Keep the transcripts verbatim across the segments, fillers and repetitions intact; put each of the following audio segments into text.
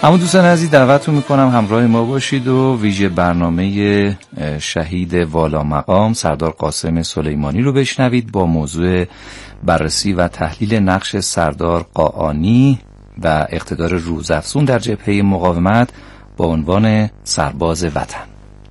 اما دوستان عزیز دعوتتون میکنم همراه ما باشید و ویژه برنامه شهید والا مقام سردار قاسم سلیمانی رو بشنوید با موضوع بررسی و تحلیل نقش سردار قاآنی و اقتدار روزافزون در جبهه مقاومت با عنوان سرباز وطن.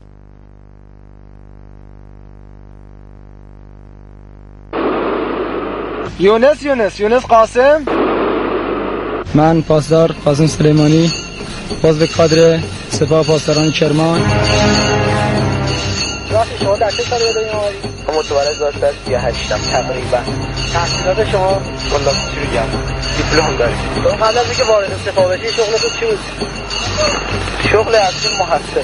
یونس یونس یونس قاسم. من پاسدار قاسم سلیمانی، عضو کادر سپاه پاسداران کرمان. راستی شما در چه سالی دارین آقای؟ من متولد هزار و سیصد و سی و هشت تقریبا. تحصیلات شما والله چی بگم؟ دیپلم دارید. شما قبل از اینکه وارد سپاه بشید شغلتون چی بود؟ شغل اصلی محصل.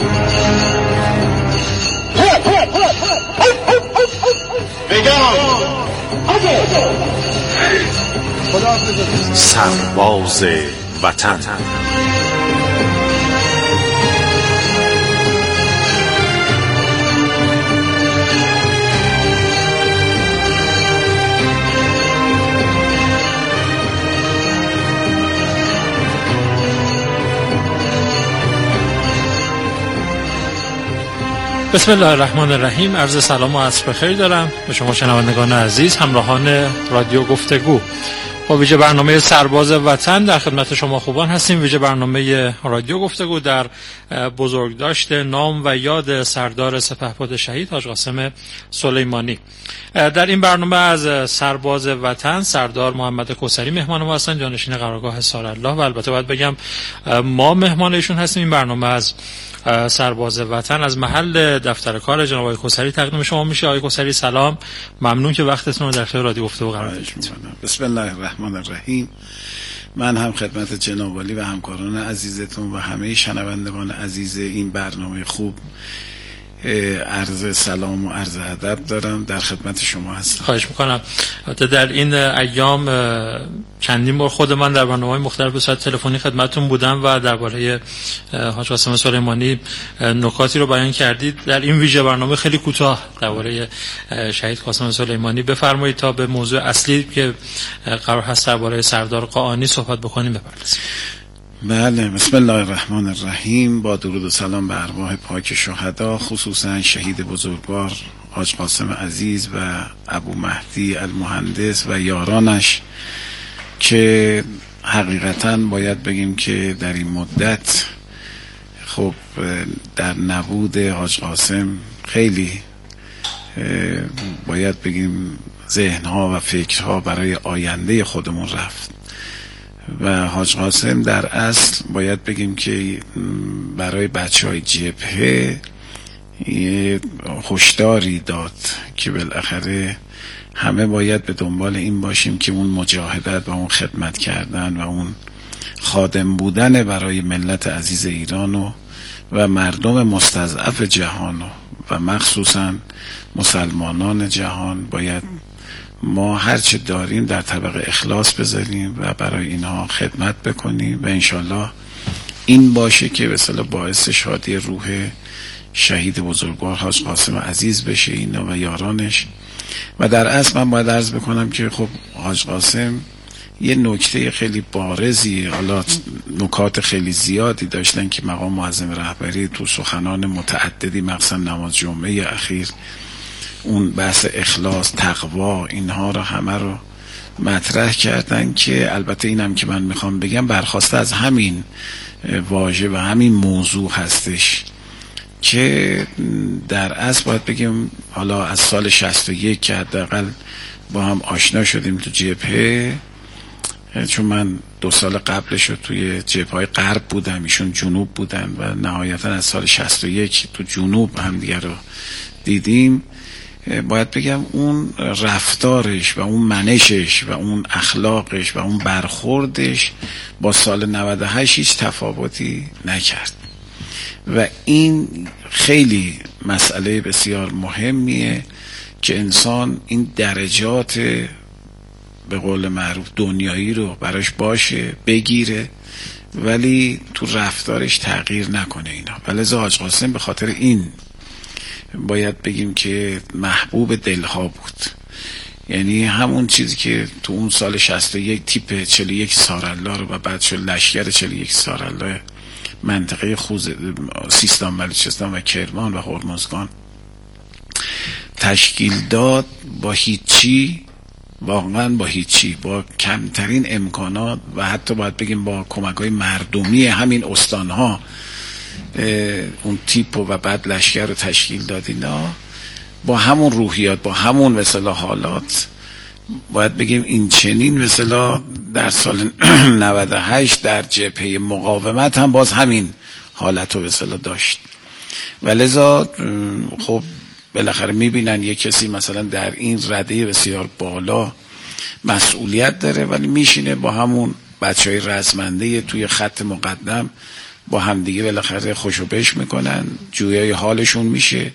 بگم سرباز وطن. بسم الله الرحمن الرحیم. عرض سلام و عصر بخیر دارم به شما شنوندگان عزیز، همراهان رادیو گفتگو. با ویژه برنامه سرباز وطن در خدمت شما خوبان هستیم. ویژه برنامه رادیو گفتگو در بزرگداشت نام و یاد سردار سپهبد شهید حاج قاسم سلیمانی. در این برنامه از سرباز وطن سردار محمد کوثری مهمان ما هستند، جانشین قرارگاه سارالله، و البته باید بگم ما مهمان ایشون هستیم. این برنامه از سرباز وطن از محل دفتر کار جناب آقای کوثری تقدیم شما میشه. آقای کوثری سلام، ممنون که وقتتون رو در اختیار رادیو گفتگو قرار دادید. بسم الله الرحمن الرحیم. من هم خدمت جناب عالی و همکاران عزیزتون و همه شنوندگان عزیز این برنامه خوب عرض سلام و عرض ادب دارم، در خدمت شما هستم. خواهش میکنم. در این ایام چندین بار خود من در برنامه‌های مختلف به صورت تلفنی خدمتتون بودم و درباره حاج قاسم سلیمانی نکاتی رو بیان کردید. در این ویژه برنامه خیلی کوتاه درباره شهید قاسم سلیمانی بفرمایید تا به موضوع اصلی که قرار هست درباره سردار قاآنی صحبت بکنیم بپردازیم. بله، بسم الله الرحمن الرحیم. با درود و سلام به ارواح پاک شهدا، خصوصا شهید بزرگوار حاج قاسم عزیز و ابو مهدی المهندس و یارانش که حقیقتا باید بگیم که در این مدت خب در نبود حاج قاسم خیلی باید بگیم ذهنها و فکرها برای آینده خودمون رفت و حاج قاسم در اصل باید بگیم که برای بچه های جبهه یه هشداری داد که بالاخره همه باید به دنبال این باشیم که اون مجاهدت و اون خدمت کردن و اون خادم بودن برای ملت عزیز ایرانو و مردم مستضعف جهانو و مخصوصا مسلمانان جهان باید ما هرچه داریم در طبق اخلاص بذاریم و برای اینها خدمت بکنیم و انشالله این باشه که به اصطلاح باعث شادی روح شهید بزرگوار حاج قاسم عزیز بشه اینا و یارانش. و در اصل من باید عرض بکنم که خب حاج قاسم یه نکته خیلی بارزی، حالا نکات خیلی زیادی داشتن که مقام معظم رهبری تو سخنان متعددی مخصوصا نماز جمعه اخیر اون بحث اخلاص، تقوا، اینها رو همه رو مطرح کردن که البته اینم که من میخوام بگم برخواسته از همین واژه و همین موضوع هستش که در اصل باید بگیم حالا از سال شصت و یک که حداقل با هم آشنا شدیم تو جبهه، چون من دو سال قبلش رو توی جبهه‌های غرب بودم، ایشون جنوب بودن و نهایتا از سال شصت و یک تو جنوب هم دیگه رو دیدیم. باید بگم اون رفتارش و اون منشش و اون اخلاقش و اون برخوردش با سال نود و هشت هیچ تفاوتی نکرد و این خیلی مسئله بسیار مهمیه که انسان این درجات به قول معروف دنیایی رو براش باشه بگیره ولی تو رفتارش تغییر نکنه اینا. ولذا حاج قاسم به خاطر این باید بگیم که محبوب دلها بود یعنی همون چیزی که تو اون سال شصت و یک تیپ چهل و یک سارالله رو و بعد شد لشکر چهل و یک سارالله منطقه خوز سیستان بلوچستان و کرمان و هرمزگان تشکیل داد، با هیچی، واقعا با هیچی، با کمترین امکانات و حتی باید بگیم با کمک‌های مردمی همین استانها اون تیپ و بعد لشکر رو تشکیل داد. اینا با همون روحیات، با همون مثلا حالات باید بگیم این چنین مثلا در سال نود و هشت در جبهه مقاومت هم باز همین حالت رو مثلا داشت و لذا خب بالاخره میبینن یک کسی مثلا در این رده بسیار بالا مسئولیت داره ولی میشینه با همون بچه های رزمنده توی خط مقدم با همدیگه بالاخره خوشوبش میکنن، جویای حالشون میشه،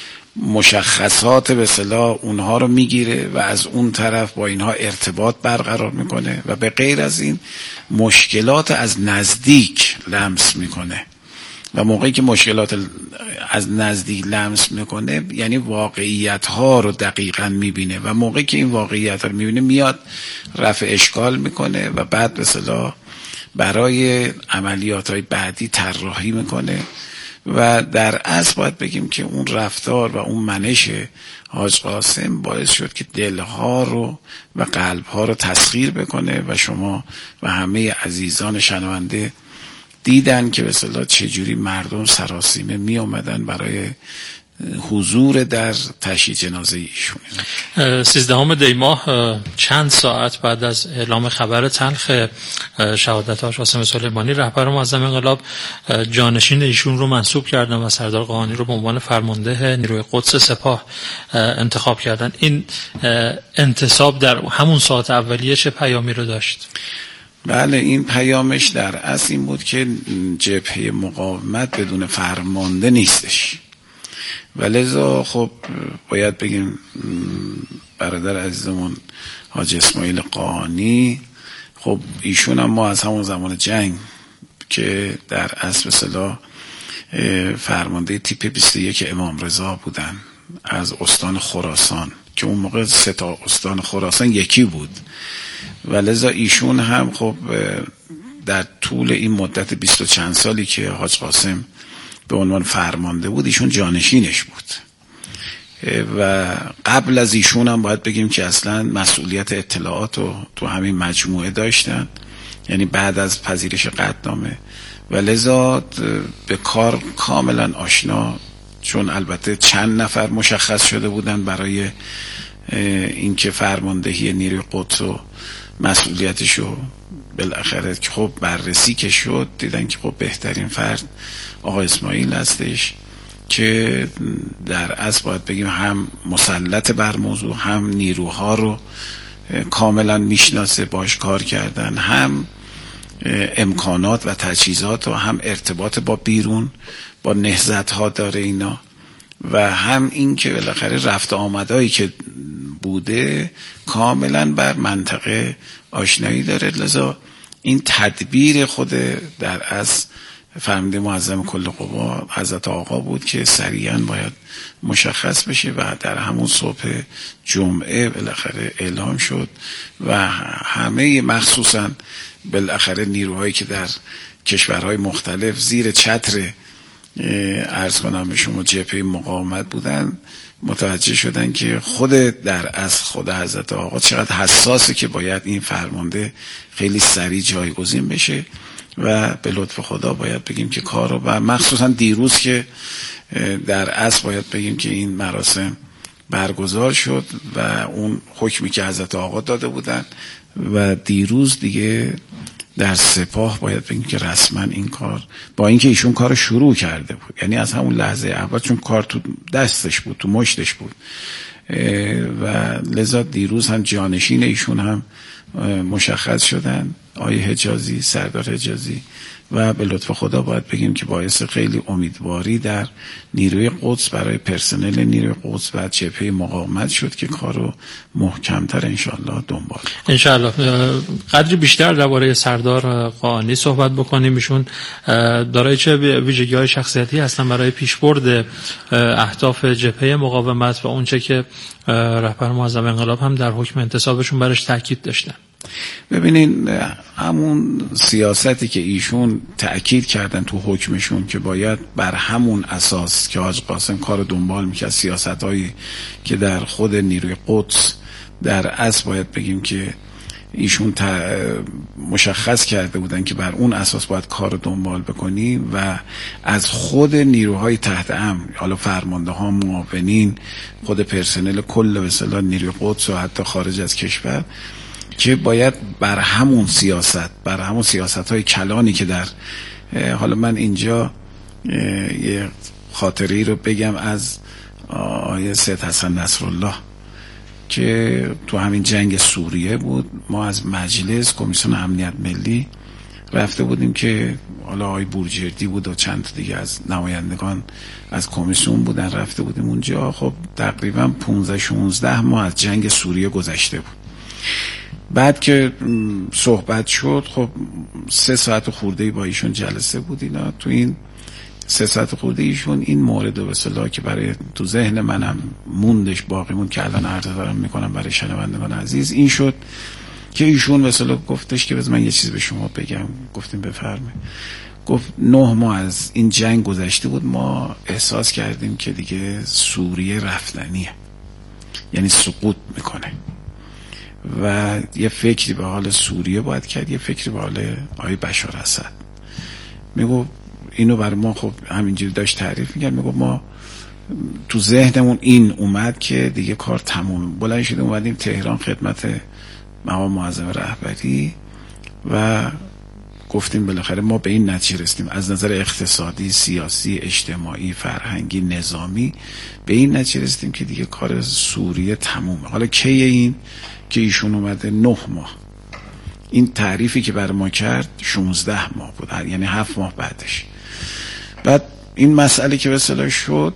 مشخصات به اصطلاح اونها رو میگیره و از اون طرف با اینها ارتباط برقرار میکنه و به غیر از این مشکلات از نزدیک لمس میکنه و موقعی که مشکلات از نزدیک لمس میکنه یعنی واقعیت ها رو دقیقاً میبینه و موقعی که این واقعیت ها رو میبینه میاد رفع اشکال میکنه و بعد به اصطلاح برای عملیات های بعدی طراحی میکنه و در اصل باید بگیم که اون رفتار و اون منش حاج قاسم باعث شد که دلها رو و قلبها رو تسخیر بکنه و شما و همه عزیزان شنونده دیدن که به اصطلاح چجوری مردم سراسیمه می اومدن برای حضور در تشییع جنازه ایشون. سیزدهم دی ماه چند ساعت بعد از اعلام خبر تلخ شهادت حاج قاسم سلیمانی رهبر معظم انقلاب جانشین ایشون رو منصوب کردن و سردار قاآنی رو به عنوان فرمانده نیروی قدس سپاه انتخاب کردن. این انتصاب در همون ساعت اولیه چه پیامی رو داشت؟ بله، این پیامش در اصل این بود که جبهه مقاومت بدون فرمانده نیستش و لذا خب باید بگیم برادر عزیزمون حاج اسماعیل قاآنی خب ایشون هم ما از همون زمان جنگ که در اصل اصطلاح فرمانده تیپ بیست و یک امام رضا بودن از استان خراسان که اون موقع سه تا استان خراسان یکی بود و لذا ایشون هم خب در طول این مدت بیست و چند سالی که حاج قاسم به عنوان فرمانده بود ایشون جانشینش بود و قبل از ایشون هم باید بگیم که اصلا مسئولیت اطلاعات رو تو همین مجموعه داشتن، یعنی بعد از پذیرش قطعنامه و لذا به کار کاملا آشنا، چون البته چند نفر مشخص شده بودن برای اینکه فرماندهی نیروی قدس و مسئولیتشو بالاخره که خب بررسی که شد دیدن که خب بهترین فرد آقا اسماعیل هستش که در اصل باید بگیم هم مسلط بر موضوع، هم نیروها رو کاملا میشناسه، باش کار کردن، هم امکانات و تجهیزات و هم ارتباط با بیرون با نهضت ها داره اینا و هم این که بالاخره رفت آمدایی که بوده کاملا بر منطقه آشنایی داره. لذا این تدبیر خود در اصل فرمانده معظم کل قوا حضرت آقا بود که سریعا باید مشخص بشه و در همون صبح جمعه بالاخره اعلام شد و همه مخصوصا بالاخره نیروهایی که در کشورهای مختلف زیر چتر عرض کنم به شما جبهه مقاومت بودن متوجه شدن که خود در اصل خود حضرت آقا چقدر حساسه که باید این فرمانده خیلی سریع جایگزین بشه و به لطف خدا باید بگیم که کار رو و مخصوصا دیروز که در اصل باید بگیم که این مراسم برگزار شد و اون حکمی که حضرت آقا داده بودن و دیروز دیگه در سپاه باید بگیم که رسما این کار با اینکه ایشون کار شروع کرده بود، یعنی از همون لحظه اول چون کار تو دستش بود، تو مشتش بود و لذا دیروز هم جانشین ایشون هم مشخص شدن، آقای حجازی، سردار حجازی و به لطف خدا باید بگیم که باعث خیلی امیدواری در نیروی قدس برای پرسنل نیروی قدس و جبهه مقاومت شد که کارو محکمتر انشالله دنبال انشالله. قدری بیشتر درباره سردار قائنی صحبت بکنیم. ایشون دارای چه ویژگی‌های شخصیتی هستن برای پیشبرد اهداف جبهه مقاومت و اونچه که رهبر معظم انقلاب هم در حکم انتصابشون برش تاکید داشتن؟ ببینین همون سیاستی که ایشون تأکید کردن تو حکمشون که باید بر همون اساس که حاج قاسم کار دنبال میکرد، سیاستایی که در خود نیروی قدس در اصل باید بگیم که ایشون مشخص کرده بودن که بر اون اساس باید کار دنبال بکنی و از خود نیروهای تحت امر، حالا فرمانده ها، معاونین، خود پرسنل کل به اصطلاح نیروی قدس و حتی خارج از کشور، که باید بر همون سیاست، بر همون سیاست های کلانی که در حالا من اینجا یه خاطری رو بگم از آیه سید حسن نصرالله که تو همین جنگ سوریه بود. ما از مجلس کمیسیون امنیت ملی رفته بودیم که حالا آقای بورجردی بود و چند تا دیگه از نمایندگان از کمیسیون بودن، رفته بودیم اونجا. خب تقریبا پانزده شانزده ماه از جنگ سوریه گذشته بود. بعد که صحبت شد، خب سه ساعت خورده با ایشون جلسه بود اینا. تو این سه ساعت خورده ایشون این مورد به اصطلاح که برای تو ذهن منم موندش، باقی موند که الان عرض دارم میکنم برای شنوندگان عزیز، این شد که ایشون به اصطلاح گفتش که بذار من یه چیز به شما بگم. گفتیم بفرمایید. گفت نه ماه از این جنگ گذشته بود، ما احساس کردیم که دیگه سوریه رفتنیه، یعنی سقوط میکنه و یه فکری به حال سوریه باید کرد، یه فکری به حال آقای بشار اسد. میگو اینو بر ما خب همینجوری داشت تعریف میکرد. میگو ما تو ذهنمون این اومد که دیگه کار تموم. بلند شدیم اومدیم تهران خدمت مقام معظم رهبری و گفتیم بالاخره ما به این نتیجه رسیدیم از نظر اقتصادی، سیاسی، اجتماعی، فرهنگی، نظامی، به این نتیجه رسیدیم که دیگه کار سوریه تمومه. حالا کی این که ایشون اومده نه ماه، این تعریفی که بر ما کرد شانزده ماه بود، یعنی هفت ماه بعدش. بعد این مسئله که به اصطلاح شد،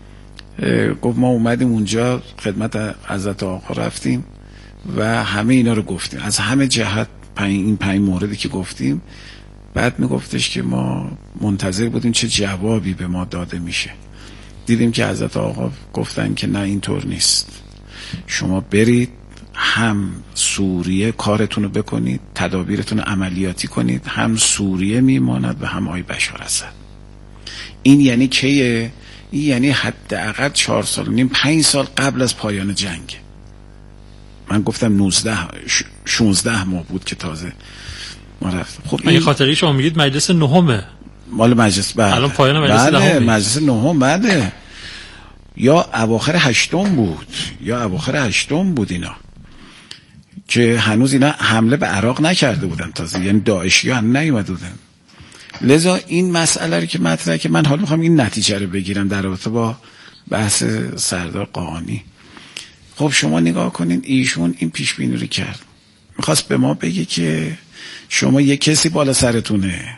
گفت ما اومدیم اونجا خدمت حضرت آقا رفتیم و همه اینا رو گفتیم از همه جهت، این پنج موردی که گفتیم. بعد میگفتش که ما منتظر بودیم چه جوابی به ما داده میشه. دیدیم که حضرت آقا گفتن که نه اینطور نیست، شما برید هم سوریه کارتون رو بکنید، تدابیرتون رو عملیاتی کنید، هم سوریه میماند و هم آی بشار اسد. این یعنی کیه؟ این یعنی حداقل چهار سال و نیم، پنج سال قبل از پایان جنگ. من گفتم نوزده شانزده ماه بود که تازه ما رفتیم. خب این خاطری شما میگید مجلس نهمه، مال مجلس بعد الان پایان مجلس دهم، مجلس نهم بعده یا اواخر هشتم بود یا اواخر هشتم بود اینا، که هنوز اینا حمله به عراق نکرده بودن تازه، یعنی داعشی ها هم نیومده بودن. لذا این مسئله رو که مطرحه که من حالا میخوام این نتیجه رو بگیرم در رابطه با بحث سردار قائنی. خب شما نگاه کنین، ایشون این پیش بینی رو کرد، میخواست به ما بگه که شما یه کسی بالا سرتونه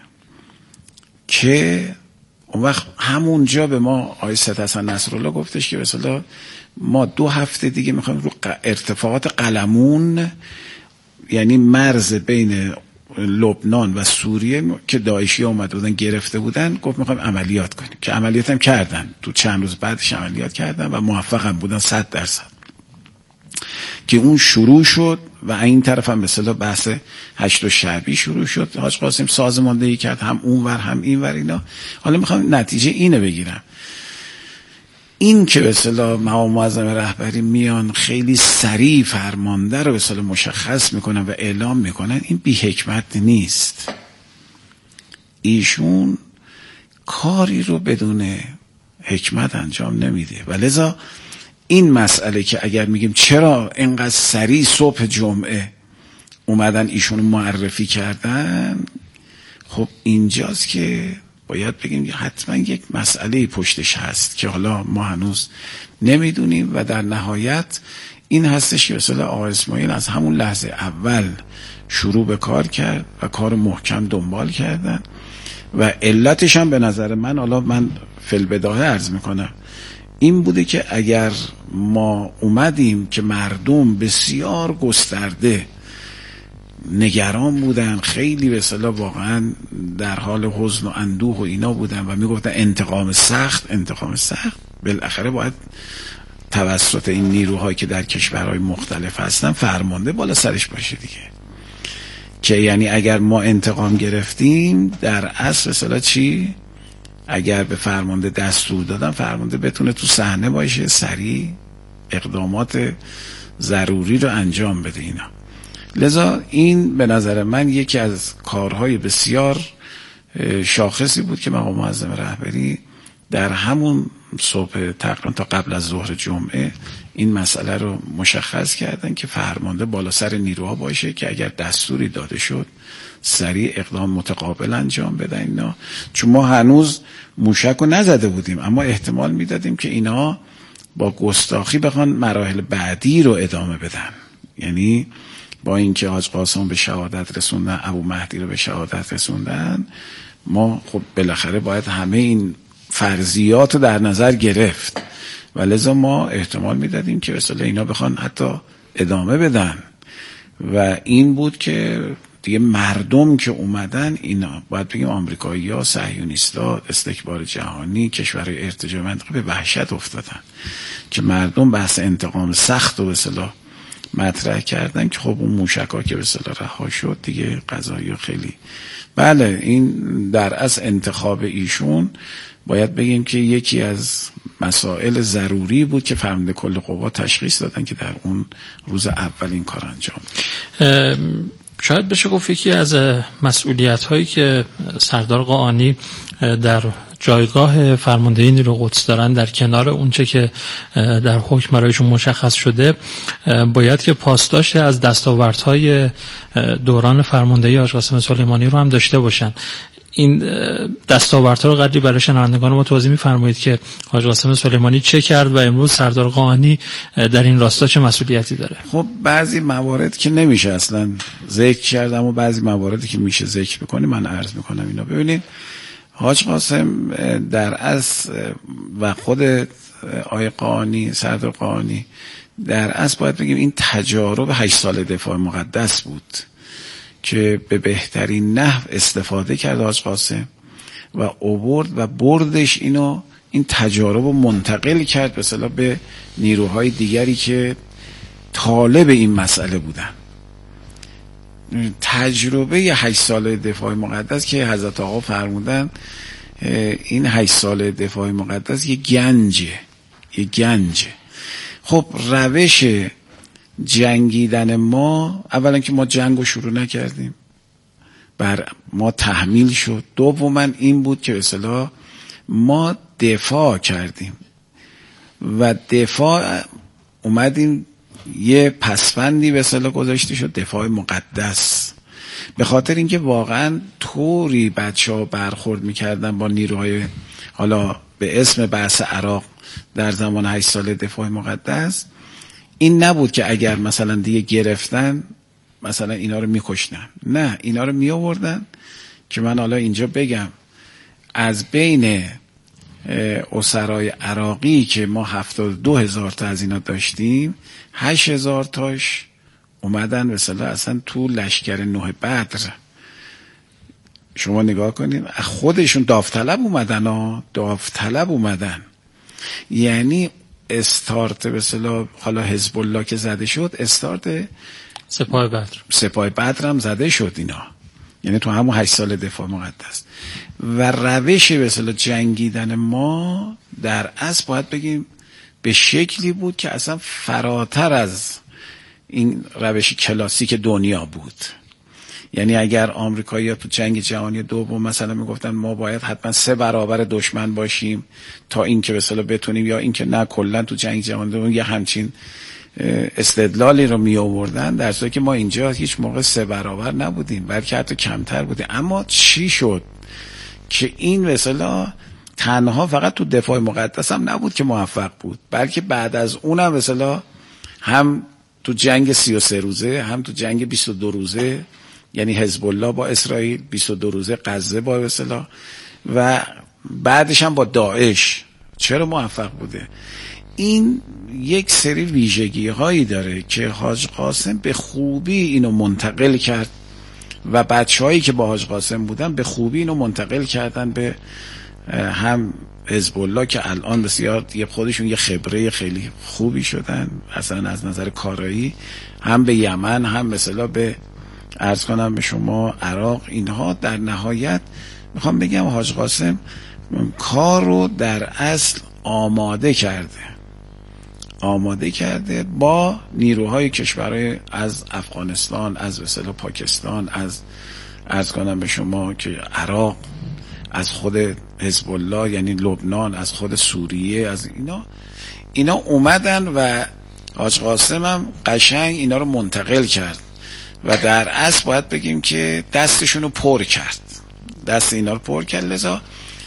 که اون وقت همونجا به ما آقای سید حسن نصرالله گفتش که مثلا ما دو هفته دیگه میخوایم رو ارتفاعات قلمون، یعنی مرز بین لبنان و سوریه که داعشی اومده بودن گرفته بودن، گفت میخوایم عملیات کنیم، که عملیات هم کردن. تو چند روز بعدش عملیات کردن و موفق هم بودن صد درصد، که اون شروع شد. و این طرف هم مثلا بحث هشت شعبی شروع شد، حاج قاسم سازماندهی کرد، هم اون ور هم این ور اینا. حالا میخوام نتیجه اینو بگیرم، این که به اصطلاح مقام معظم رهبری میان خیلی سریع فرمانده رو به اصطلاح مشخص میکنن و اعلام میکنن، این بی حکمت نیست. ایشون کاری رو بدون حکمت انجام نمیده و لذا این مسئله که اگر میگیم چرا اینقدر سریع صبح جمعه اومدن ایشون معرفی کردن، خب اینجاست که باید بگیم حتما یک مسئله پشتش هست که حالا ما هنوز نمیدونیم و در نهایت این هستش که مثلا آقای اسماعیل از همون لحظه اول شروع به کار کرد و کار محکم دنبال کردن و علتش هم به نظر من، حالا من فی‌البداهه عرض میکنم، این بوده که اگر ما اومدیم که مردم بسیار گسترده نگران بودن، خیلی به اصطلاح واقعا در حال حزن و اندوه و اینا بودن و میگفتن انتقام سخت انتقام سخت، بالاخره باید توسط این نیروهایی که در کشورهای مختلف هستن فرمانده بالا سرش باشه دیگه، که یعنی اگر ما انتقام گرفتیم در اصل اصلا چی؟ اگر به فرمانده دستور دادن، فرمانده بتونه تو صحنه باشه، سریع اقدامات ضروری رو انجام بده اینا. لذا این به نظر من یکی از کارهای بسیار شاخصی بود که مقام معظم رهبری در همون صبح تقریبا تا قبل از ظهر جمعه این مسئله رو مشخص کردن که فرمانده بالا سر نیروها باشه که اگر دستوری داده شد سریع اقدام متقابل انجام بدن اینا. چون ما هنوز موشک رو نزده بودیم، اما احتمال میدادیم که اینا با گستاخی بخوان مراحل بعدی رو ادامه بدن. یعنی با اینکه حاج قاسم به شهادت رسوندن، ابو مهدی رو به شهادت رسوندن، ما خب بالاخره باید همه این فرضیات رو در نظر گرفت و لذا ما احتمال میدادیم که مثلا اینا بخوان حتی ادامه بدن و این بود که دیگه مردم که اومدن، اینا باید بگیم آمریکایی‌ها، صهیونیست‌ها، استکبار جهانی، کشورهای ارتجاع منطقه به وحشت افتادن که مردم بحث انتقام سخت و به اصطلاح مطرح کردن که خب اون موشک‌ها که به اصطلاح رها شد دیگه قضایی خیلی. بله این در اصل انتخاب ایشون باید بگیم که یکی از مسائل ضروری بود که فرمانده کل قوا تشخیص دادن که در اون روز اول این کار انجام داد. شاید بشه گفت یکی از مسئولیت هایی که سردار قاآنی در جایگاه فرماندهی نیروی قدس دارن، در کنار اونچه که در حکم برایشون مشخص شده، باید که پاسداشت از دستاوردهای دوران فرماندهی حاج قاسم سلیمانی رو هم داشته باشن. این دستاوردها رو قدری برای شنوندگان ما توضیح می‌فرمایید که حاج قاسم سلیمانی چه کرد و امروز سردار قاآنی در این راستا چه مسئولیتی داره؟ خب بعضی موارد که نمیشه اصلا ذکر کرد، اما بعضی مواردی که میشه ذکر بکنی من عرض میکنم اینا. ببینید حاج قاسم در اصل و خود آقای قاآنی، سردار قاآنی، در اصل باید بگیم این تجارب هشت سال دفاع مقدس بود که به بهترین نحو استفاده کرد حاج قاسم و آورد و بردش اینو این تجارب رو منتقل کرد به اصطلاح به نیروهای دیگری که طالب این مسئله بودن. تجربه هشت سال دفاع مقدس که حضرت آقا فرمودن، این هشت سال دفاع مقدس یه گنجه یه گنجه. خب روش جنگیدن ما، اولا که ما جنگ رو شروع نکردیم، بر ما تحمیل شد. دوما این بود که به اصطلاح ما دفاع کردیم و دفاع اومدیم یه پسفندی به اصطلاح گذاشته شد، دفاع مقدس، به خاطر اینکه واقعا طوری بچه‌ها برخورد میکردن با نیروهای حالا به اسم بحث عراق در زمان هشت سال دفاع مقدس، این نبود که اگر مثلا دیگه گرفتن مثلا اینا رو میکشنن، نه، اینا رو میآوردن که من حالا اینجا بگم از بین اسرای عراقی که ما هفتاد و دو هزار تا از اینا داشتیم، هشت هزار تاش اومدن مثلا اصلا تو لشکر نوح بدر. شما نگاه کنید خودشون داوطلب اومدن ها داوطلب اومدن. یعنی استارت به اصطلاح حالا حزب الله که زده شد، استارت سپاه بدر سپاه بدر هم زده شد اینا، یعنی تو همون هشت سال دفاع مقدس. و روش به اصطلاح جنگیدن ما در اصل باید بگیم به شکلی بود که اصلا فراتر از این روش کلاسیک دنیا بود. یعنی اگر آمریکایی‌ها تو جنگ جهانی دوم مثلا میگفتن ما باید حتما سه برابر دشمن باشیم تا اینکه به اصطلاح بتونیم، یا اینکه نه کلا تو جنگ جهانی دوم یه همچین استدلالی رو می آوردن، در صورتی که ما اینجا هیچ موقع سه برابر نبودیم، بلکه حتی کمتر بودیم. اما چی شد که این مثلا تنها فقط تو دفاع مقدس هم نبود که موفق بود، بلکه بعد از اونم مثلا هم تو جنگ سی و سه روزه، هم تو جنگ بیست و دو روزه یعنی حزب الله با اسرائیل، بیست و دو روزه غزه با اصطلاح، و بعدش هم با داعش. چرا موفق بوده؟ این یک سری ویژگی هایی داره که حاج قاسم به خوبی اینو منتقل کرد و بچه هایی که با حاج قاسم بودن به خوبی اینو منتقل کردن به هم حزب الله که الان بسیار یه خودشون یه خبره خیلی خوبی شدن اصلا از نظر کارایی، هم به یمن، هم مثلا به عرض کنم به شما عراق. اینها در نهایت میخوام بگم حاج قاسم کار رو در اصل آماده کرده آماده کرده با نیروهای کشورهای از افغانستان، از مثلا پاکستان، از عرض کنم به شما که عراق، از خود حزب الله یعنی لبنان، از خود سوریه، از اینا اینا اومدن و حاج قاسم هم قشنگ اینا رو منتقل کرد و در اصل باید بگیم که دستشونو پر کرد دست اینا رو پر کرد. لذا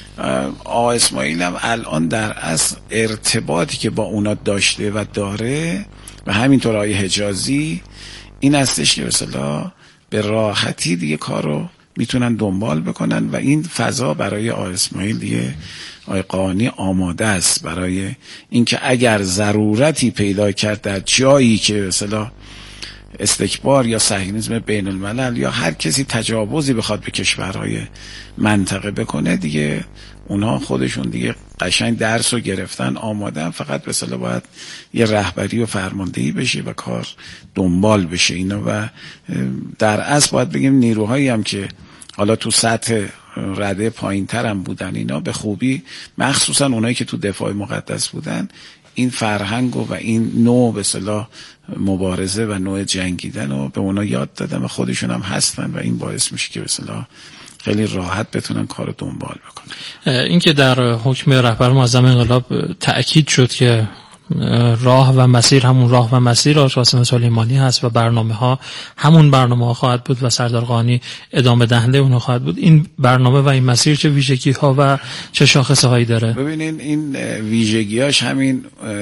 آقا اسماعیل هم الان در اصل ارتباطی که با اونا داشته و داره و همینطور آقای حجازی این هستش که مثلا به راحتی دیگه کار رو میتونن دنبال بکنن و این فضا برای آقای اسماعیل دیگه آقای قانی آماده است برای اینکه اگر ضرورتی پیدا کرد در جایی که مثلا استکبار یا صهیونیسم بین الملل یا هر کسی تجاوزی بخواد به کشورهای منطقه بکنه، دیگه اونها خودشون دیگه قشنگ درس رو گرفتن، آمادن، فقط به اصطلاح باید یه رهبری و فرماندهی بشه و کار دنبال بشه اینا. و در اصل باید بگیم نیروهایی هم که حالا تو سطح رده پایین تر هم بودن اینا به خوبی، مخصوصا اونایی که تو دفاع مقدس بودن، این فرهنگ و, و این نوع به اصطلاح مبارزه و نوع جنگیدن رو به اونا یاد دادن و خودشون هم هستن و این باعث میشه که به اصطلاح خیلی راحت بتونن کارو دنبال بکنن. این که در حکم رهبر معظم انقلاب تأکید شد که راه و مسیر همون راه و مسیر حاج قاسم سلیمانی هست و برنامه ها همون برنامه ها خواهد بود و سردار قانی ادامه دهنده اونها خواهد بود، این برنامه و این مسیر چه ویژگی ها و چه شاخصه هایی داره؟ ببینین این ویژگی هاش همین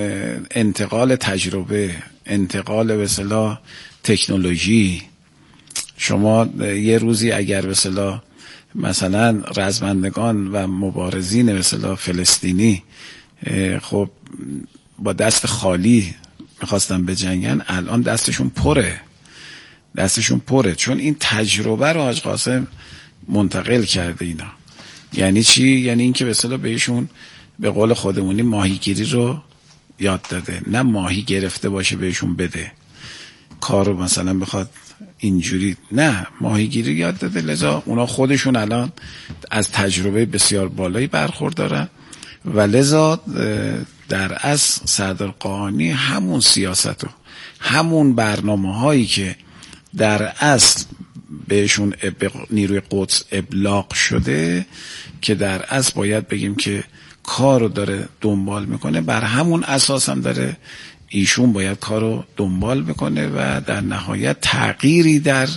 انتقال تجربه، انتقال به اصطلاح تکنولوژی. شما یه روزی اگر به اصطلاح مثلا رزمندگان و مبارزین به اصطلاح فلسطینی خب با دست خالی میخواستن بجنگن، الان دستشون پره دستشون پره چون این تجربه رو حاج قاسم منتقل کرده. اینا یعنی چی؟ یعنی این که به اصطلاح بهشون به قول خودمونی ماهیگیری رو یاد داده، نه ماهی گرفته باشه بهشون بده کارو مثلا بخواد اینجوری، نه ماهیگیری یاد داده. لذا اونا خودشون الان از تجربه بسیار بالایی برخوردارن و لذا در اصل سردار قانی همون سیاست و همون برنامه هایی که در اصل بهشون نیروی قدس ابلاغ شده که در اصل باید بگیم که کار رو داره دنبال میکنه، بر همون اساس هم داره ایشون باید کار رو دنبال بکنه و در نهایت تغییری در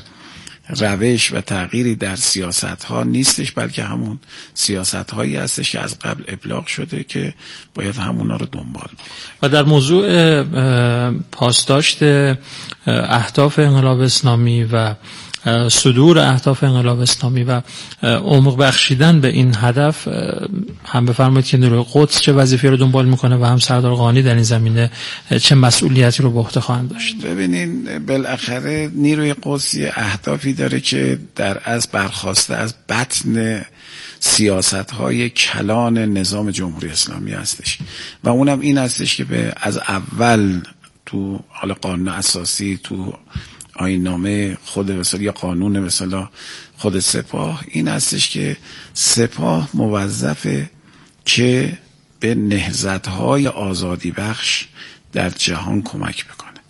روش و تغییری در سیاست ها نیستش، بلکه همون سیاست هایی هستش که از قبل ابلاغ شده که باید همونا رو دنبال بکنه. و در موضوع پاسداشت اهداف انقلاب اسلامی و صدور اهداف انقلاب اسلامی و عمق بخشیدن به این هدف هم بفرمایید که نیروی قدس چه وظیفه رو دنبال میکنه و هم سردار قانی در این زمینه چه مسئولیتی رو به عهده خواهند داشت؟ ببینین بالاخره نیروی قدس اهدافی داره که در از برخواسته از بطن سیاست های کلان نظام جمهوری اسلامی هستش و اونم این هستش که به از اول تو حالا قانون اساسی، تو آیین نامه خود مثلا یا قانون مثلا خود سپاه این هستش که سپاه موظفه که به نهضت‌های آزادی بخش در جهان کمک بکنه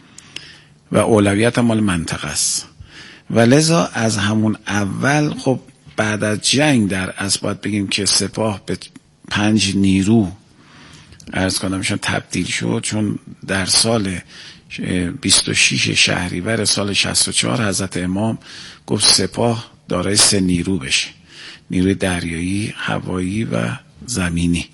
و اولویت مال منطقه است و لذا از همون اول خب بعد از جنگ در اصل باید بگیم که سپاه به پنج نیرو عرض کنم میشن تبدیل شد، چون در سال بیست و شش شهریور سال شصت و چهار حضرت امام گفت سپاه دارای سه نیرو بشه، نیروی دریایی، هوایی و زمینی.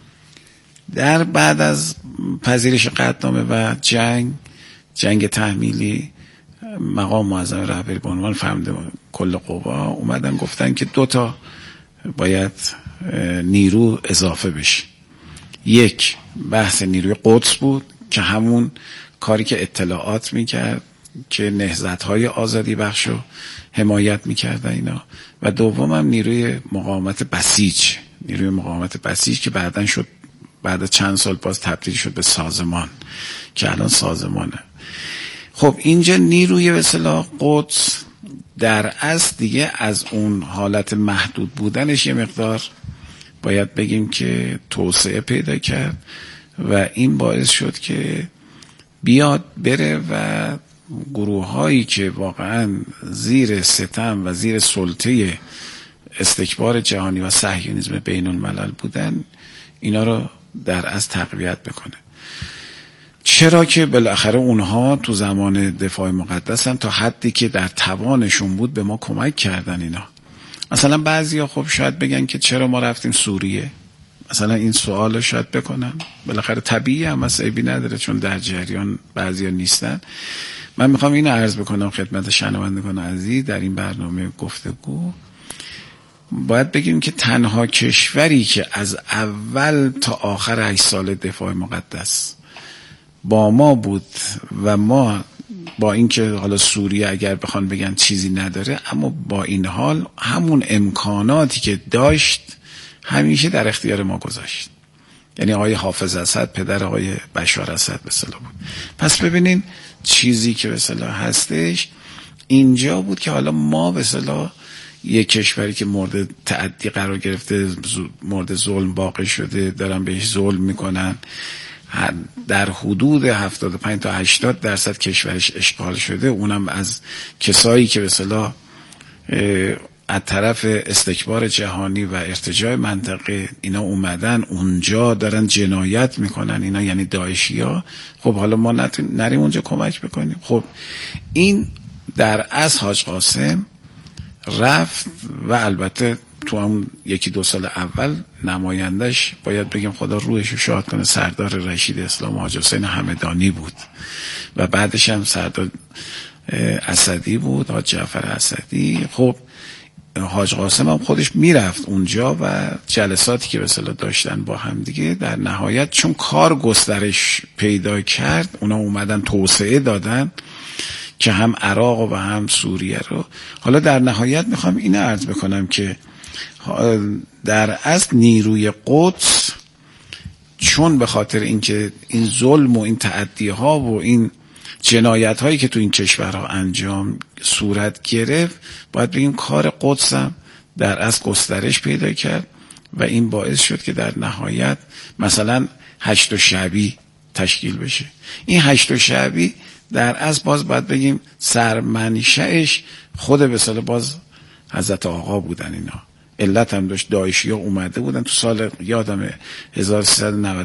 در بعد از پذیرش قطعنامه و جنگ جنگ تحمیلی مقام معظم رهبری به عنوان فرمانده کل قوا اومدن گفتن که دو تا باید نیرو اضافه بشه. یک بحث نیروی قدس بود که همون کاری که اطلاعات میکرد که نهضت‌های آزادی بخشو حمایت میکردن اینا، و دوم هم نیروی مقاومت بسیج، نیروی مقاومت بسیج که بعدن شد بعد چند سال باز تبدیل شد به سازمان که الان سازمانه. خب اینجا نیروی به اصطلاح قدس در اصل دیگه از اون حالت محدود بودنش یه مقدار باید بگیم که توسعه پیدا کرد و این باعث شد که بیاد بره و گروه هایی که واقعا زیر ستم و زیر سلطه استکبار جهانی و صهیونیسم بین الملل بودن اینا رو در از تقویت بکنه. چرا که بالاخره اونها تو زمان دفاع مقدس هم تا حدی که در توانشون بود به ما کمک کردن. اینا مثلا بعضیا خب شاید بگن که چرا ما رفتیم سوریه، مثلا این سوال رو شاید بکنن، بالاخره طبیعی هم از عیبی نداره چون در جریان بعضیا نیستن. من میخوام اینو عرض بکنم خدمت شنوندگان عزیز در این برنامه گفتگو، باید بگیم که تنها کشوری که از اول تا آخر هشت سال دفاع مقدس با ما بود و ما با اینکه حالا سوریه اگر بخوان بگن چیزی نداره، اما با این حال همون امکاناتی که داشت همیشه در اختیار ما گذاشت. یعنی آقای حافظ اسد پدر آقای بشار اسد به اصطلاح بود. پس ببینین چیزی که به اصطلاح هستش اینجا بود که حالا ما به اصطلاح یک کشوری که مورد تعدی قرار گرفته، مورد ظلم واقع شده، دارن بهش ظلم میکنن، در حدود هفتاد و پنج تا هشتاد درصد کشورش اشغال شده، اونم از کسایی که به اصطلاح از طرف استکبار جهانی و ارتجاع منطقه اینا اومدن اونجا دارن جنایت میکنن اینا، یعنی داعشیا. خب حالا ما نریم اونجا کمک بکنیم؟ خب این در از حاج قاسم رفت و البته تو هم یکی دو سال اول نمایندش باید بگیم خدا روحش رو شاد کنه سردار رشید اسلام حاج حسین همدانی بود و بعدش هم سردار اسدی بود، حاج جعفر اسدی. خب حاج قاسم هم خودش میرفت اونجا و جلساتی که به اصطلاح داشتن با هم دیگه، در نهایت چون کار گسترش پیدا کرد اونا اومدن توسعه دادن که هم عراق و هم سوریه رو. حالا در نهایت میخوام اینو عرض بکنم که در اصل نیروی قدس چون به خاطر اینکه این ظلم و این تعدی ها و این جنایت هایی که تو این کشورها انجام صورت گرفت، باید بگیم کار قدس هم در اصل گسترش پیدا کرد و این باعث شد که در نهایت مثلا هشت شعبی تشکیل بشه. این هشت شعبی در اصل باز باید بگیم سرمنشأش خود به اصطلاح باز حضرت آقا بودن. اینا علت هم داشت، داعشی ها اومده بودن تو سال یادم هزار و سیصد و نود